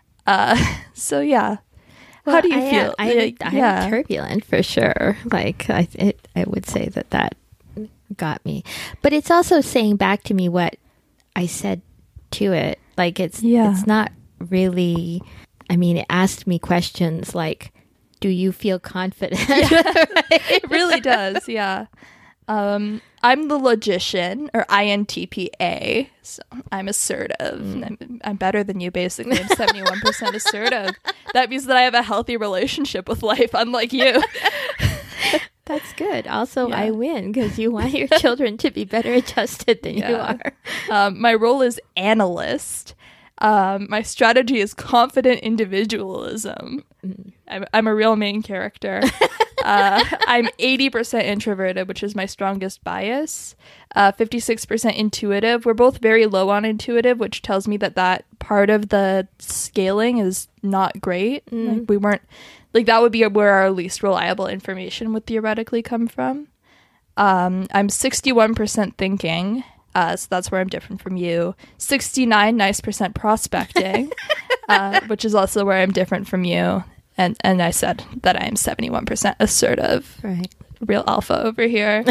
So yeah. Well, how do you feel? I'm turbulent for sure. Like I would say that got me, but it's also saying back to me what I said to it. Like it's not really. I mean, it asked me questions like, "Do you feel confident?" It really does. Yeah. I'm the logician, or INTPA, so I'm assertive. I'm better than you, basically. I'm 71% assertive. That means that I have a healthy relationship with life, unlike you. That's good. Also, I win because you want your children to be better adjusted than you are. My role is analyst. My strategy is confident individualism. I'm a real main character. I'm 80% introverted, which is my strongest bias. 56% intuitive. We're both very low on intuitive, which tells me that part of the scaling is not great. Like we weren't, like that would be where our least reliable information would theoretically come from. I'm 61% thinking. So that's where I'm different from you. 69% prospecting, which is also where I'm different from you. And I said that I am 71% assertive. Right. Real alpha over here.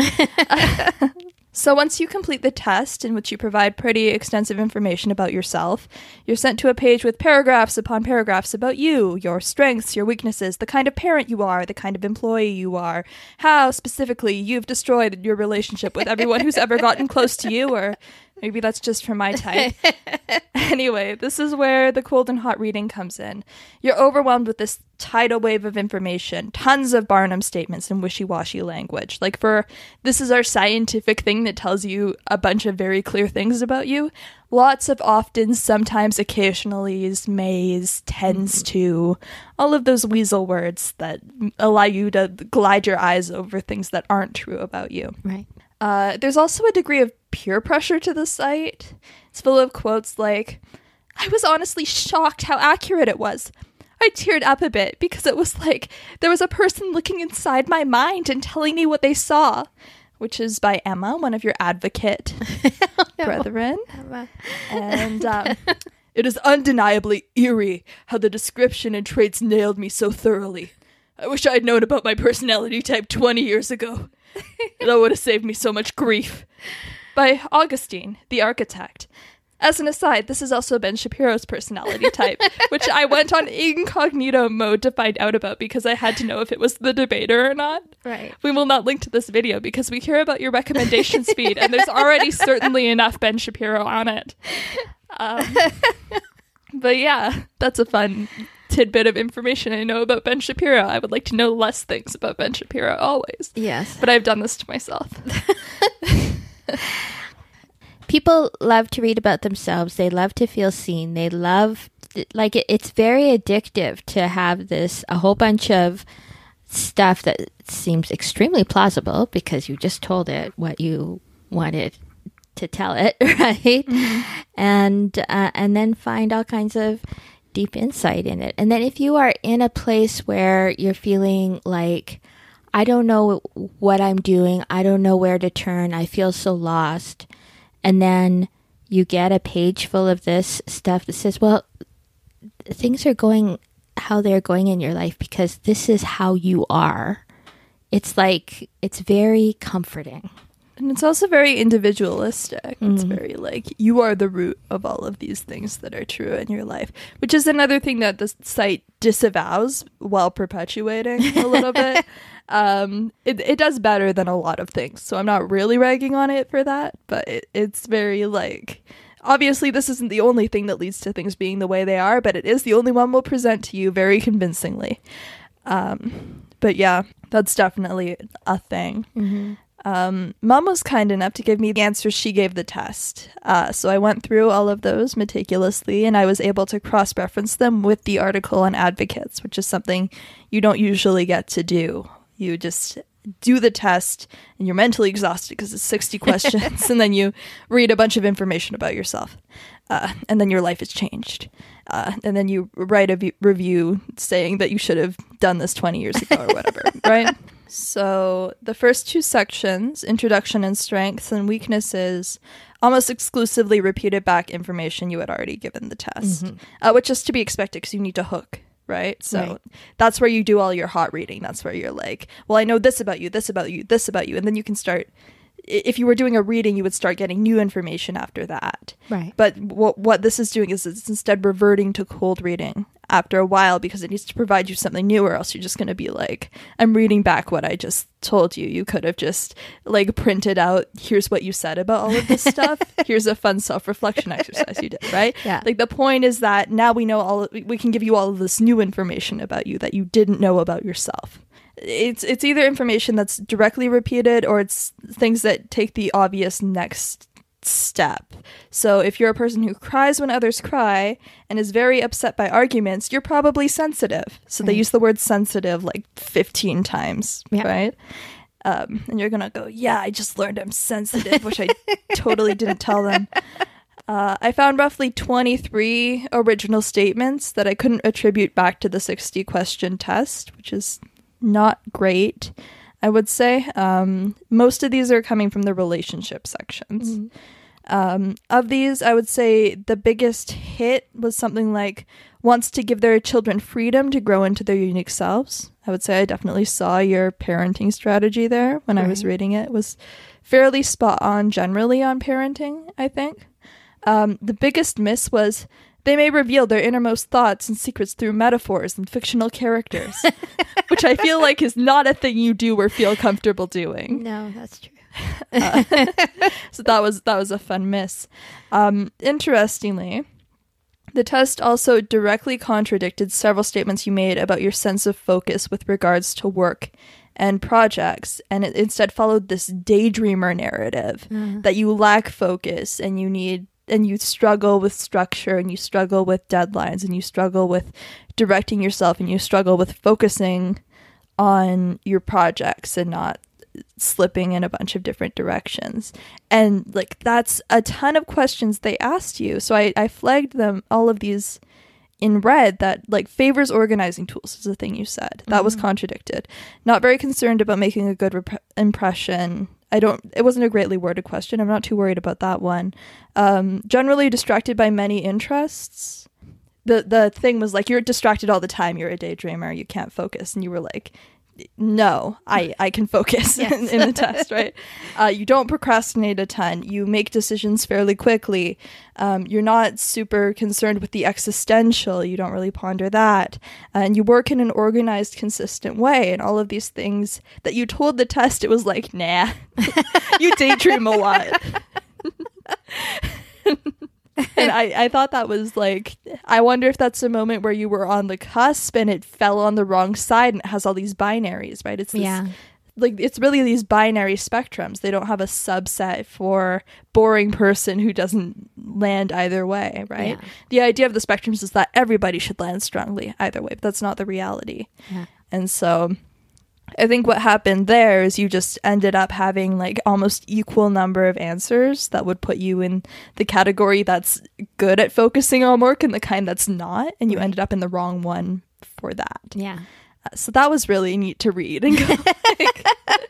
So once you complete the test, in which you provide pretty extensive information about yourself, you're sent to a page with paragraphs upon paragraphs about you, your strengths, your weaknesses, the kind of parent you are, the kind of employee you are, how specifically you've destroyed your relationship with everyone who's ever gotten close to you, or Maybe that's just for my type. Anyway, this is where the cold and hot reading comes in. You're overwhelmed with this tidal wave of information, tons of Barnum statements and wishy-washy language. Like this is our scientific thing that tells you a bunch of very clear things about you. Lots of often, sometimes, occasionally, mays, tends to, all of those weasel words that allow you to glide your eyes over things that aren't true about you. Right. There's also a degree of peer pressure to the site. It's full of quotes like, I was honestly shocked how accurate it was. I teared up a bit because it was like there was a person looking inside my mind and telling me what they saw, which is by Emma, one of your advocate brethren. Emma. And it is undeniably eerie how the description and traits nailed me so thoroughly. I wish I had known about my personality type 20 years ago. That would have saved me so much grief. By Augustine, the architect. As an aside, this is also Ben Shapiro's personality type, which I went on incognito mode to find out about because I had to know if it was the debater or not. Right. We will not link to this video because we care about your recommendation speed, and there's already certainly enough Ben Shapiro on it. But yeah, that's a fun tidbit of information I know about Ben Shapiro. I would like to know less things about Ben Shapiro always. Yes. But I've done this to myself. People love to read about themselves. They love to feel seen. They love, like, it's very addictive to have a whole bunch of stuff that seems extremely plausible because you just told it what you wanted to tell it, right? Mm-hmm. And then find all kinds of deep insight in it. And then if you are in a place where you're feeling like, I don't know what I'm doing, I don't know where to turn, I feel so lost, and then you get a page full of this stuff that says, well, things are going how they're going in your life because this is how you are. It's like, it's very comforting. And it's also very individualistic. Mm-hmm. It's very like, you are the root of all of these things that are true in your life, which is another thing that the site disavows while perpetuating a little bit. It does better than a lot of things. So I'm not really ragging on it for that, but it's very like, obviously this isn't the only thing that leads to things being the way they are, but it is the only one we'll present to you very convincingly. But yeah, that's definitely a thing. Mm-hmm. Mom was kind enough to give me the answers she gave the test. So I went through all of those meticulously and I was able to cross-reference them with the article on advocates, which is something you don't usually get to do. You just do the test and you're mentally exhausted because it's 60 questions and then you read a bunch of information about yourself. And then your life is changed. And then you write a review saying that you should have done this 20 years ago or whatever, right? So the first two sections, introduction and strengths and weaknesses, almost exclusively repeated back information you had already given the test, mm-hmm. Which is to be expected because you need to hook, right? So that's where you do all your hot reading. That's where you're like, well, I know this about you, this about you, this about you. And then you can start, if you were doing a reading, you would start getting new information after that. Right. But what this is doing is it's instead reverting to cold reading after a while because it needs to provide you something new, or else you're just going to be like, I'm reading back what I just told you. You could have just like printed out, here's what you said about all of this stuff. Here's a fun self-reflection exercise you did, right? Yeah. Like the point is that now we know we can give you all of this new information about you that you didn't know about yourself. It's either information that's directly repeated or it's things that take the obvious next step. So if you're a person who cries when others cry and is very upset by arguments, you're probably sensitive. So they use the word sensitive like 15 times, right? And you're gonna go, yeah, I just learned I'm sensitive, which I totally didn't tell them. I found roughly 23 original statements that I couldn't attribute back to the 60 question test, which is not great, I would say. Most of these are coming from the relationship sections. Mm-hmm. Of these, I would say the biggest hit was something like wants to give their children freedom to grow into their unique selves. I would say I definitely saw your parenting strategy there when I was reading it. It was fairly spot on generally on parenting, I think. The biggest miss was they may reveal their innermost thoughts and secrets through metaphors and fictional characters, which I feel like is not a thing you do or feel comfortable doing. No, that's true. So that was a fun miss. Interestingly, the test also directly contradicted several statements you made about your sense of focus with regards to work and projects, and it instead followed this daydreamer narrative that you lack focus and you struggle with structure and you struggle with deadlines and you struggle with directing yourself and you struggle with focusing on your projects and not slipping in a bunch of different directions. And like that's a ton of questions they asked you. So I flagged them, all of these in red, that like favors organizing tools is the thing you said. That was contradicted. Not very concerned about making a good impression. It wasn't a greatly worded question. I'm not too worried about that one. Generally distracted by many interests. The thing was like, you're distracted all the time. You're a daydreamer. You can't focus. And you were like, no, I can focus in the test, right? You don't procrastinate a ton. You make decisions fairly quickly. You're not super concerned with the existential. You don't really ponder that. And you work in an organized, consistent way. And all of these things that you told the test, it was like, nah, you daydream a lot. And I thought that was like, I wonder if that's a moment where you were on the cusp and it fell on the wrong side and it has all these binaries, right? It's this, like, it's really these binary spectrums. They don't have a subset for boring person who doesn't land either way, right? Yeah. The idea of the spectrums is that everybody should land strongly either way, but that's not the reality. Yeah. And so I think what happened there is you just ended up having like almost equal number of answers that would put you in the category that's good at focusing on work and the kind that's not, and you ended up in the wrong one for that. Yeah. So that was really neat to read and go like,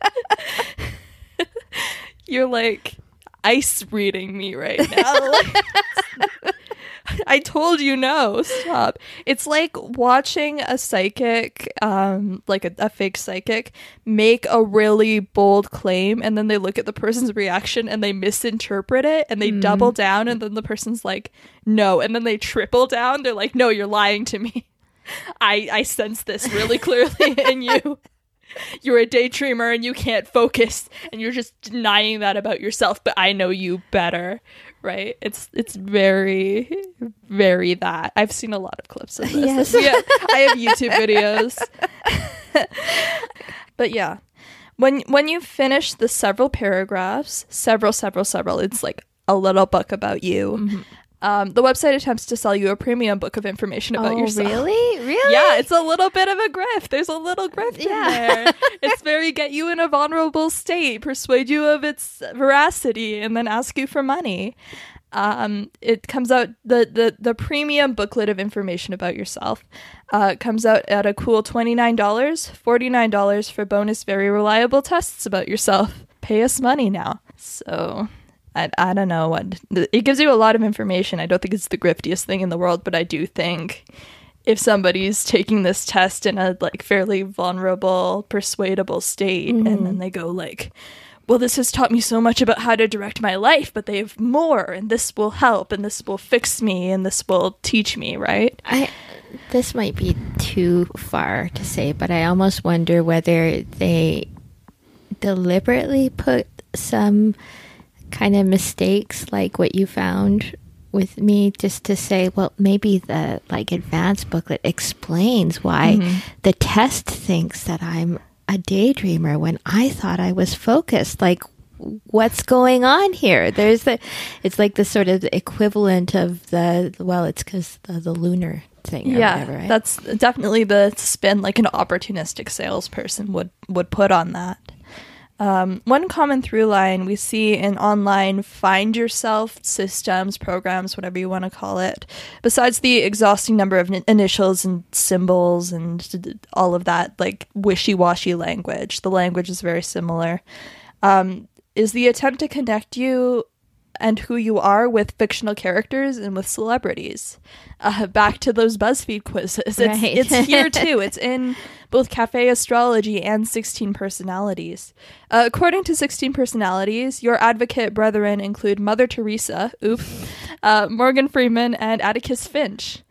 you're like ice reading me right now. I told you no, stop. It's like watching a psychic, like a fake psychic, make a really bold claim, and then they look at the person's reaction and they misinterpret it and they double down, and then the person's like, no, and then they triple down. They're like, no, you're lying to me. I sense this really clearly in you. You're a daydreamer and you can't focus, and you're just denying that about yourself, but I know you better. Right? It's very, very that. I've seen a lot of clips of this. Yes. I have YouTube videos. But yeah, when you finish the several paragraphs, several, it's like a little book about you. Mm-hmm. The website attempts to sell you a premium book of information about yourself. Really? Yeah, it's a little bit of a grift. There's a little grift in there. It's very get you in a vulnerable state, persuade you of its veracity, and then ask you for money. It comes out, the premium booklet of information about yourself comes out at a cool $29, $49 for bonus very reliable tests about yourself. Pay us money now. So I don't know what it gives you. A lot of information. I don't think it's the griftiest thing in the world, but I do think if somebody's taking this test in a like fairly vulnerable, persuadable state, and then they go like, well, this has taught me so much about how to direct my life, but they have more, and this will help, and this will fix me, and this will teach me, right? This might be too far to say, but I almost wonder whether they deliberately put some kind of mistakes like what you found with me, just to say, well, maybe the like advanced booklet explains why the test thinks that I'm a daydreamer when I thought I was focused. Like, what's going on here? It's like the sort of equivalent of it's because the lunar thing or whatever, right? That's definitely the spin like an opportunistic salesperson would put on that. One common through line we see in online find yourself systems, programs, whatever you want to call it, besides the exhausting number of initials and symbols and all of that like wishy-washy language, the language is very similar, is the attempt to connect you and who you are with fictional characters and with celebrities. Back to those BuzzFeed quizzes. It's here too. It's in both Cafe Astrology and 16 Personalities. According to 16 Personalities, your advocate brethren include Mother Teresa, Morgan Freeman, and Atticus Finch.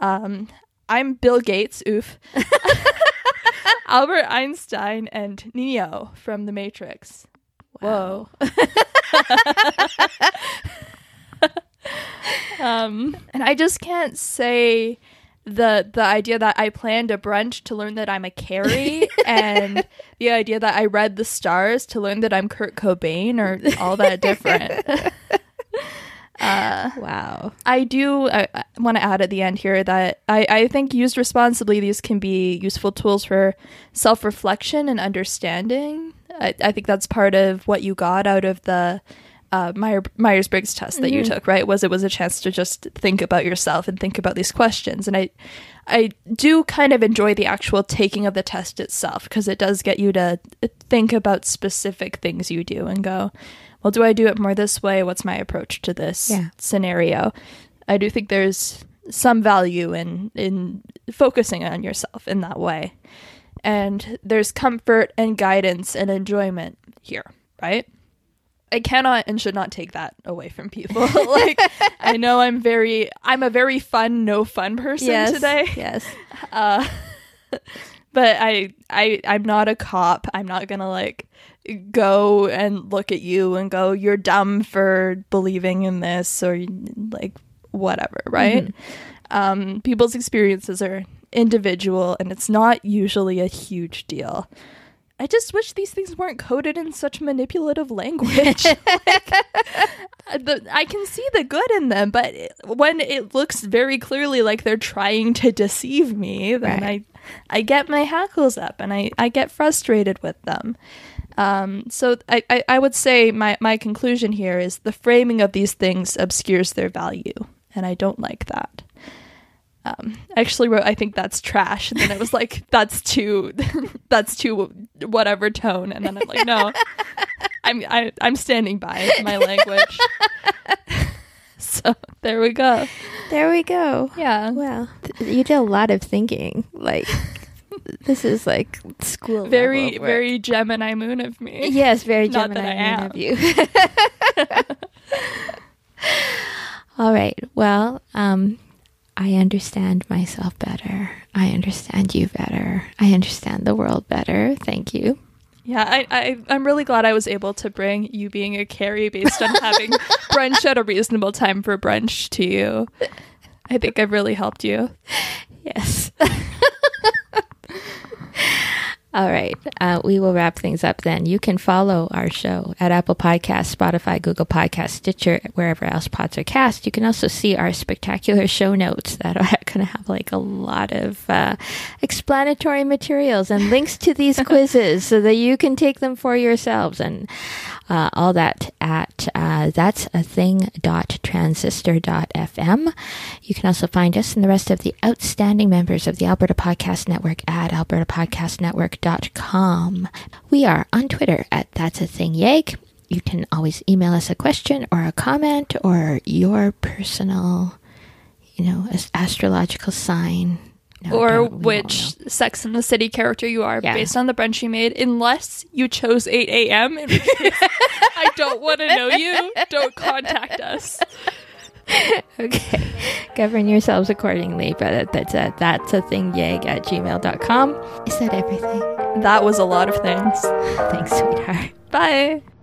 I'm Bill Gates, Albert Einstein, and Neo from The Matrix. Whoa. And I just can't say the idea that I planned a brunch to learn that I'm a Carrie and the idea that I read the stars to learn that I'm Kurt Cobain are all that different. Wow. I want to add at the end here that I think used responsibly, these can be useful tools for self-reflection and understanding. I think that's part of what you got out of the Myers-Briggs test that you took, right? It was a chance to just think about yourself and think about these questions. And I do kind of enjoy the actual taking of the test itself because it does get you to think about specific things you do and go, well, do I do it more this way? What's my approach to this scenario? I do think there's some value in focusing on yourself in that way. And there's comfort and guidance and enjoyment here, right? I cannot and should not take that away from people. Like, I know I'm a very fun, no fun person today. Yes. But I'm not a cop. I'm not gonna like go and look at you and go, you're dumb for believing in this or like whatever, right? People's experiences are individual and it's not usually a huge deal. I just wish these things weren't coded in such manipulative language. I can see the good in them, but when it looks very clearly like they're trying to deceive me, then I get my hackles up and I get frustrated with them. So I would say my conclusion here is the framing of these things obscures their value, and I don't like that. I actually wrote, I think that's trash. And then it was like, that's too whatever tone. And then I'm like, no, I'm standing by my language. So there we go. There we go. Yeah. Well, you did a lot of thinking. Like, this is like school very, level work. very Gemini moon of me. Yes, very Not Gemini that I moon of you. All right. Well, I understand myself better. I understand you better. I understand the world better. Thank you. Yeah, I'm really glad I was able to bring you being a Carrie based on having brunch at a reasonable time for brunch to you. I think I've really helped you. Yes. All right. We will wrap things up then. You can follow our show at Apple Podcasts, Spotify, Google Podcasts, Stitcher, wherever else pods are cast. You can also see our spectacular show notes that are going to have like a lot of explanatory materials and links to these quizzes so that you can take them for yourselves and all that at that'sathing.transistor.fm. You can also find us and the rest of the outstanding members of the Alberta Podcast Network at albertapodcastnetwork.com. We are on Twitter at that'saThingYag. You can always email us a question or a comment or your personal, astrological sign. No, or which Sex and the City character you are based on the brunch you made, unless you chose 8 a.m. In which case, I don't want to know you. Don't contact us. Okay. Govern yourselves accordingly, but that's a thingyag at gmail.com. Is that everything? That was a lot of things. Thanks, sweetheart. Bye.